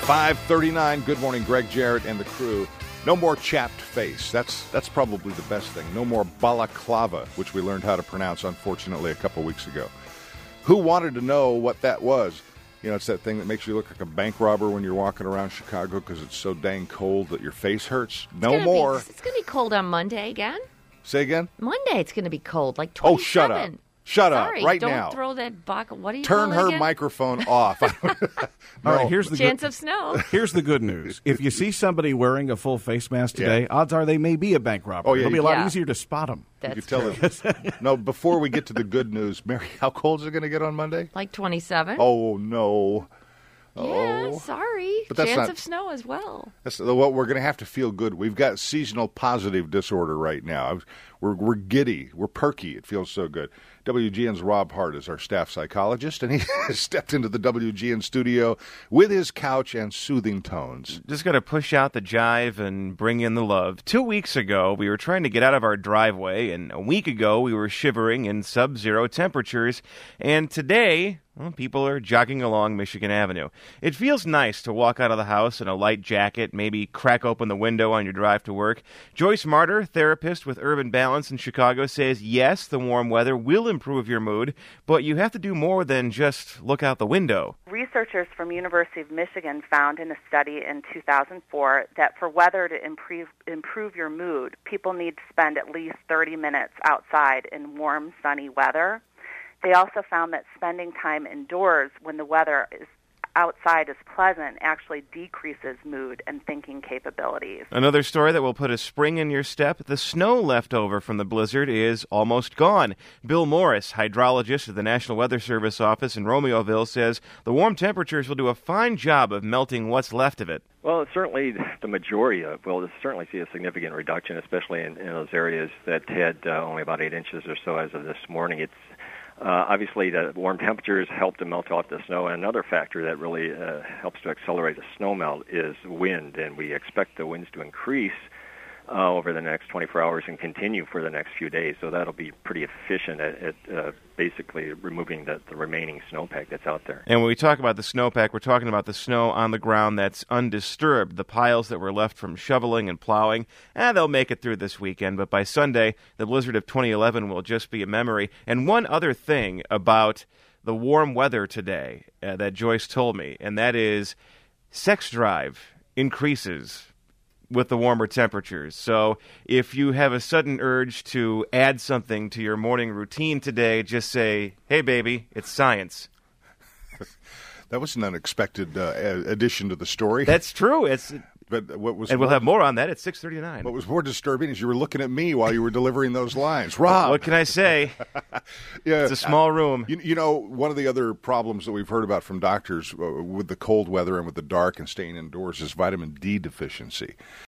5:39. Good morning, Greg Jarrett and the crew. No more chapped face. That's probably the best thing. No more balaclava, which we learned how to pronounce, unfortunately, a couple weeks ago. Who wanted to know what that was? You know, it's that thing that makes you look like a bank robber when you're walking around Chicago because it's so dang cold that your face hurts. No more. It's going to be cold on Monday again. Say again? Monday it's going to be cold, like 27. Oh, shut up. Shut up right don't now. Don't throw that bucket. What do you Turn call it her again? microphone off. All right, here's the Chance of snow. Here's the good news. If you see somebody wearing a full face mask today, odds are they may be a bank robber. Oh, yeah, It'll be a lot Yeah. easier to spot them. That's You can true. tell it. No, before we get to the good news, Mary, how cold is it going to get on Monday? Like 27. Oh, no. Yeah, sorry. But that's Chance not- of snow as well. That's what we're going to have to feel good. We've got seasonal positive disorder right now. We're giddy. We're perky. It feels so good. WGN's Rob Hart is our staff psychologist, and he stepped into the WGN studio with his couch and soothing tones. Just got to push out the jive and bring in the love. 2 weeks ago, we were trying to get out of our driveway, and a week ago, we were shivering in sub-zero temperatures. And today, well, people are jogging along Michigan Avenue. It feels nice to walk out of the house in a light jacket, maybe crack open the window on your drive to work. Joyce Martyr, therapist with Urban Balance in Chicago, says, yes, the warm weather will improve your mood, but you have to do more than just look out the window. Researchers from University of Michigan found in a study in 2004 that for weather to improve your mood, people need to spend at least 30 minutes outside in warm, sunny weather. They also found that spending time indoors when the weather is outside is pleasant actually decreases mood and thinking capabilities. Another story that will put a spring in your step, the snow left over from the blizzard is almost gone. Bill Morris, hydrologist at the National Weather Service office in Romeoville, says the warm temperatures will do a fine job of melting what's left of it. Well, certainly the majority will certainly see a significant reduction, especially in those areas that had only about 8 inches or so as of this morning. It's obviously, the warm temperatures help to melt off the snow, and another factor that really helps to accelerate the snow melt is wind, and we expect the winds to increase over the next 24 hours and continue for the next few days, so that'll be pretty efficient at basically removing the remaining snowpack that's out there. And when we talk about the snowpack, we're talking about the snow on the ground that's undisturbed, the piles that were left from shoveling and plowing. They'll make it through this weekend, but by Sunday, the blizzard of 2011 will just be a memory. And one other thing about the warm weather today that Joyce told me, and that is sex drive increases with the warmer temperatures. So if you have a sudden urge to add something to your morning routine today, just say, hey, baby, it's science. That was an unexpected addition to the story. That's true. But what was And we'll have more on that at 6:39. What was more disturbing is you were looking at me while you were delivering those lines. Rob! What can I say? Yeah, It's a small room. You know, one of the other problems that we've heard about from doctors with the cold weather and with the dark and staying indoors is vitamin D deficiency.